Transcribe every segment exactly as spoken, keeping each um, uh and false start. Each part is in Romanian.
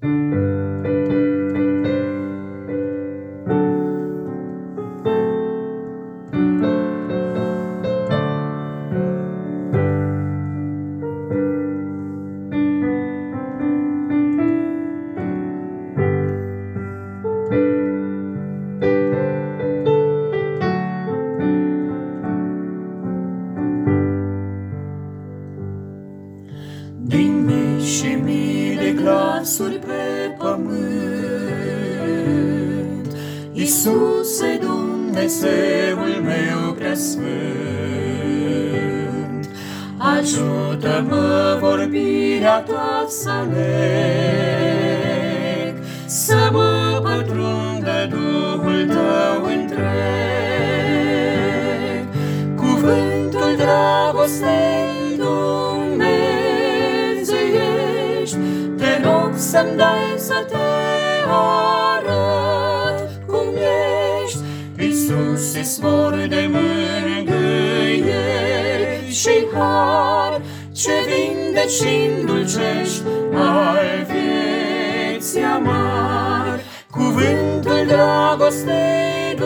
Din mii și mii de glasuri pe pământ, Iisuse, Dumnezeul meu preasfânt, ajută-mă vorbirea ta să aleg, să mă pătrundă Duhul tău întreg. Cuvântul dragostei dumnezeiești, te rog să-mi dai să te arăt cum ești. Iisus, izvor de mângâieri și har, ce vindeci și îndulcești al vieții amar. Cuvântul dragostei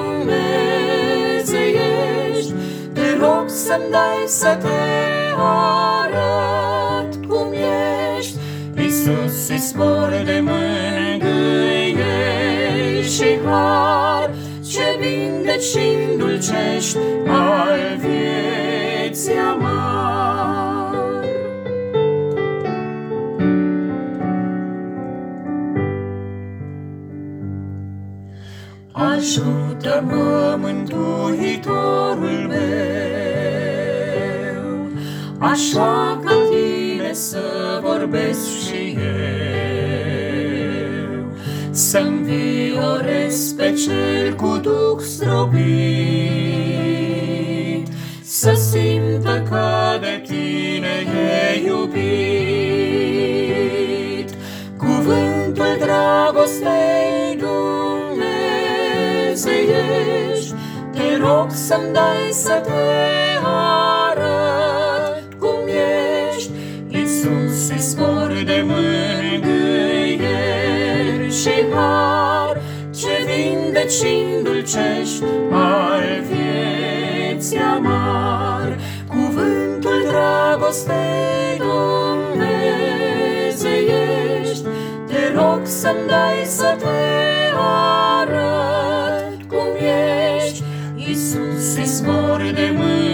dumnezeiești, te rog să-mi dai să te arăt cum ești. Iisus, izvor de mângâieri și har, ce vindeci și îndulcești al vieții amar. Ajută-mă, Mântuitorul meu, așa ca tine să vorbesc și eu, să-mi viorez pe cel cu duh zdrobit, să simtă că de tine e iubit. Cuvântul dragostei dumnezeiești, te rog să-mi dai să te arăt cum ești. Iisus, izvor de mângâieri și har, ce vindeci și îndulcești al vieții amar. Cuvântul dragostei dumnezeiești, te rog să-mi dai să te arăt cum ești. Iisus, izvor de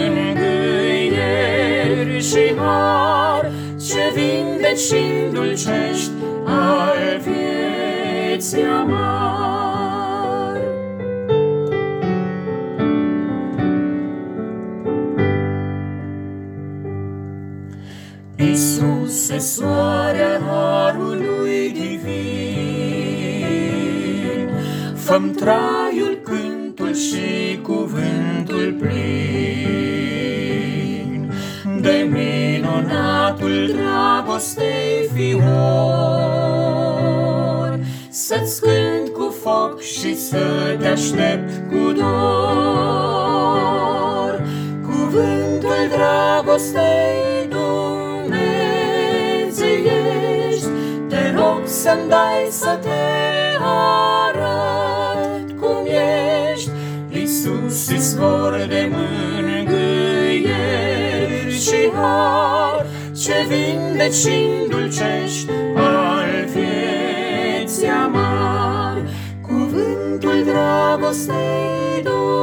mângâieri și har, ce vindeci și îndulcești al vieții amar. Iisuse, soarea harului divin, fă-mi traiul, cântul și cuvântul plin de minunatul dragostei fior, să-ți cânt cu foc și să te aștept cu dor. Cuvântul dragostei dumnezeiești, te rog să-mi dai să te arăt cum ești. Iisus, izvor de mângâieri și har, ce vindeci și îndulcești al vieții amar. Cuvântul dragostei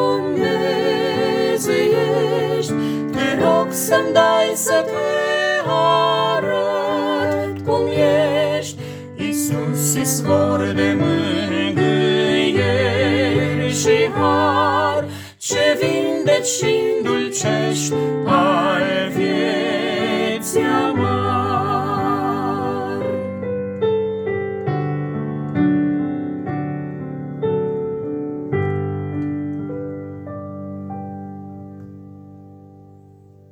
dumnezeiești, te rog să-mi dai să te arăt cum ești. Iisus, izvor de mângâieri și har, ce vindeci și îndulcești